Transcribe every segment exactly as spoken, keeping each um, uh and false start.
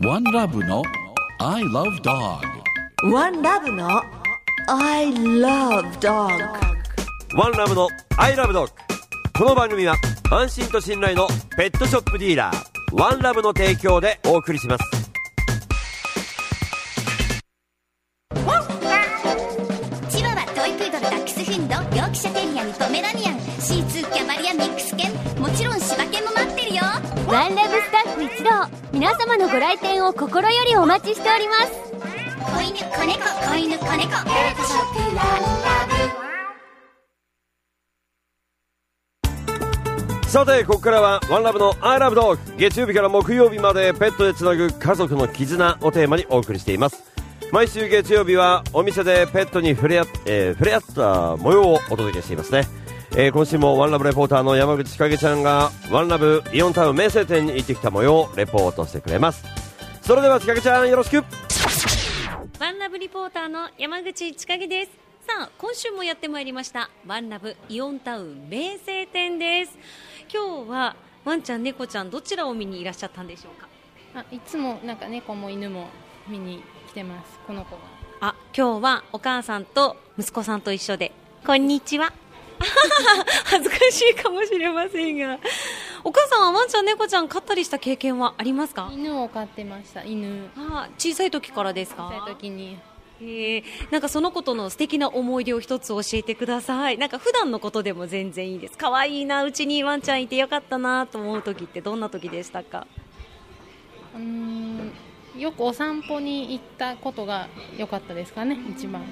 ワンラブの I love dog。 ワンラブの I love dog。 ワンラブの I love dog。 この番組は安心と信頼のペットショップディーラーワンラブの提供でお送りします。 チワワ、トイプードル、ダックスフンド、ヨークシャテリアにポメラニアン、シーツー、キャバリア、ミックス犬、もちろん柴犬も待ってるよ。 ワンラブスタッフ一同、皆様のご来店を心よりお待ちしております。 子犬、子猫、子犬、子猫、ペットショップワンラブ。 さてここからはワンラブの I love dog。 月曜日から木曜日までペットでつなぐ家族の絆をテーマにお送りしています。毎週月曜日はお店でペットに触れ合、えー、触れ合った模様をお届けしていますね。えー、今週もワンラブレポーターの山口千景ちゃんがワンラブイオンタウン名声店に行ってきた模様をレポートしてくれます。それでは千景ちゃんよろしく。 ワンラブリポーターの山口千景です。さあ今週もやってまいりましたワンラブイオンタウン名声店です。今日はワンちゃん猫ちゃんどちらを見にいらっしゃったんでしょうか。 あ、いつもなんか猫も犬も見に来てます。この子が。 あ、今日はお母さんと息子さんと一緒でこんにちは恥ずかしいかもしれませんが、お母さんはワンちゃん猫ちゃん飼ったりした経験はありますか。 犬を飼ってました。犬。 あ、小さい時からですか。 小さい時に。 えー、なんかその子との素敵な思い出を一つ教えてください。なんか普段のことでも全然いいです。可愛いな、うちにワンちゃんいてよかったなと思う時ってどんな時でしたか。 うーん、よくお散歩に行ったことが良かったですかね、一番。うん、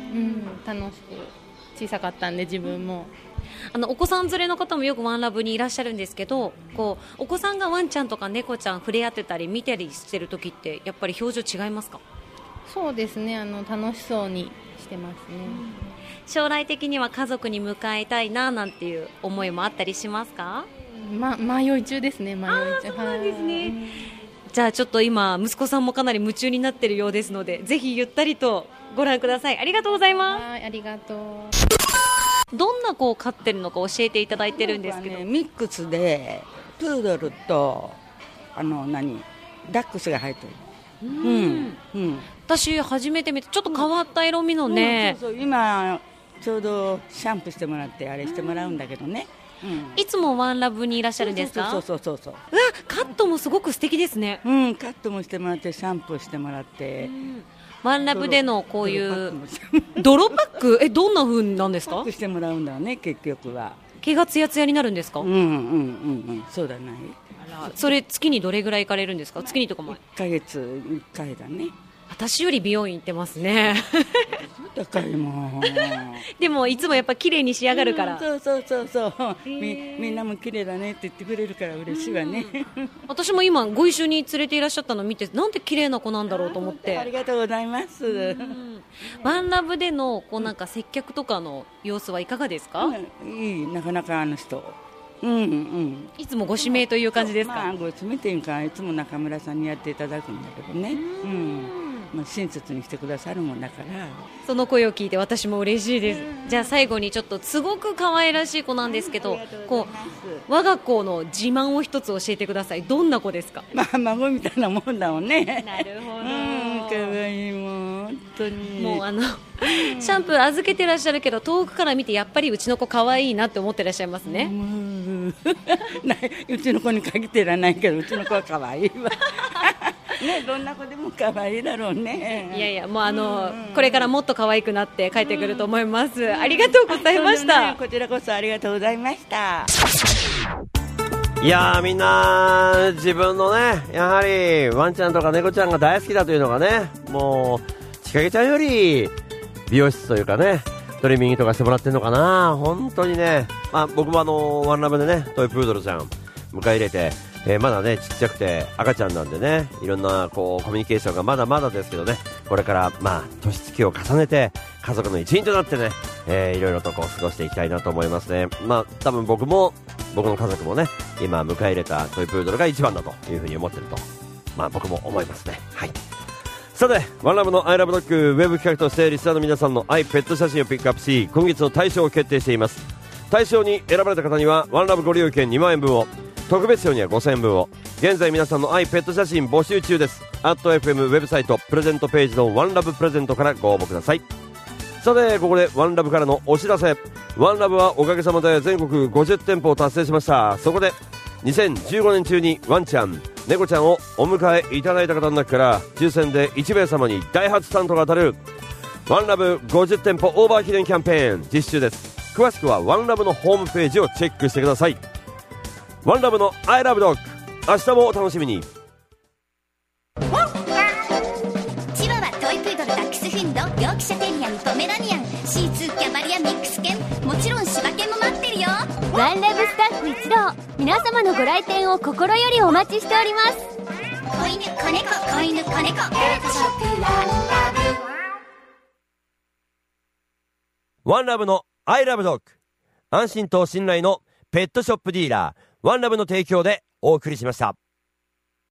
楽しく小さかったんで自分も。 あのお子さん連れの方もよくワンラブにいらっしゃるんですけど、こうお子さんがワンちゃんとか猫ちゃん触れ合ってたり見たりしてる時ってやっぱり表情違いますか。 そうですね、あの楽しそうにしてますね。 将来的には家族に迎えたいななんていう思いもあったりしますか。 ま、迷い中ですね。迷い中。 あ、そうなんですね。じゃあちょっと今息子さんもかなり夢中になっているようですので、ぜひゆったりとご覧ください。ありがとうございます。 はい、ありがとう。 どんな子を飼ってるのか教えていただいてるんですけど、 ね、ミックスでプードルとあの何ダックスが入ってる。うん、うんうん、 私初めて見てちょっと変わった色味のね、 うん、そうそう、今ちょうどシャンプーしてもらってあれしてもらうんだけどね、うん、 いつもワンラブにいらっしゃるんですか。 そうそうそうそうそう。 うわ、カットもすごく素敵ですね。 うん、カットもしてもらってシャンプーしてもらって、うん、 ワンラブでのこういう泥パックえ、どんな風なんですか。 パックしてもらうんだね、結局は。 毛がツヤツヤになるんですか。 うんうんうんうん、そうだない。 それ月にどれぐらい行かれるんですか。月にとかもいっかげついっかいだね。 私より美容院行ってますね高いもんでもいつもやっぱ綺麗に仕上がるから、 うん、そうそうそうそうみ, みんなも綺麗だねって言ってくれるから嬉しいわね、 うん、私も今ご一緒に連れていらっしゃったのを見て、なんて綺麗な子なんだろうと思って。 あ, ありがとうございます、うん、 ワンラブでのこうなんか接客とかの様子はいかがですか。 うん、いい、なかなかあの人、うんうん、 いつもご指名という感じですか。 まあ、ご指名というかいつも中村さんにやっていただくんだけどね、うん、まあ、親切にしてくださるもんだから、 その声を聞いて私も嬉しいです。じゃあ最後にちょっとすごく可愛らしい子なんですけど、こう我が子の自慢を一つ教えてください。どんな子ですか。 まあ、孫みたいなもんだもんね。 なるほど、うん、 可愛い、もう本当にもうあのシャンプー預けてらっしゃるけど遠くから見てやっぱりうちの子可愛いなって思ってらっしゃいますね。 うちの子に限ってらないけどうちの子は可愛いわね、どんな子でも可愛いだろうね。 いやいや、もうあの、うん、これからもっと可愛くなって帰ってくると思います、うん、ありがとうございました、 ね、こちらこそありがとうございました。 いやー、みんな自分のね、やはりワンちゃんとか猫ちゃんが大好きだというのがね、もうちかげちゃんより美容室というかね、トリミングとかしてもらってるのかな。本当にね、まあ、僕もあのワンラブでねトイプードルちゃん迎え入れて、えー、まだねちっちゃくて赤ちゃんなんでね、いろんなこうコミュニケーションがまだまだですけどね、これからまあ年月を重ねて家族の一員となってね、えー、いろいろとこう過ごしていきたいなと思いますね。まあ多分僕も僕の家族もね今迎え入れたトイプードルが一番だというふうに思ってると、まあ僕も思いますね。はい。さてワンラブのアイラブドッグウェブ企画としてリスナーの皆さんの愛ペット写真をピックアップし、今月の大賞を決定しています。大賞に選ばれた方にはワンラブご利用券にまんえん分を、特別賞にはごせんえん分を、 現在皆さんの愛ペット写真募集中です。アット エフエム ウェブサイトプレゼントページのワンラブプレゼントからご応募ください。さてここでワンラブからのお知らせ。ワンラブはおかげさまで全国ごじゅってんぽを達成しました。そこでにせんじゅうごねん中にワンちゃん猫ちゃんをお迎えいただいた方の中から抽選でいちめい様にダイハツスタンドが当たるワンラブごじゅってんぽオーバー記念キャンペーン実施中です。詳しくはワンラブのホームページをチェックしてください。ワンラブの I love dog、 明日もお楽しみに。 チワワ、トイプードル、ダックスフンド、ヨークシャテリアン、ポメラニアン、シーツー、キャバリア、ミックス犬、もちろん柴犬も待ってるよ。 ワンラブスタッフ一同、皆様のご来店を心よりお待ちしております。 子犬、子猫、子犬、子猫、ペットショップワンラブ。 ワンラブの I love dog、 安心と信頼のペットショップディーラーワンラブの提供でお送りしました。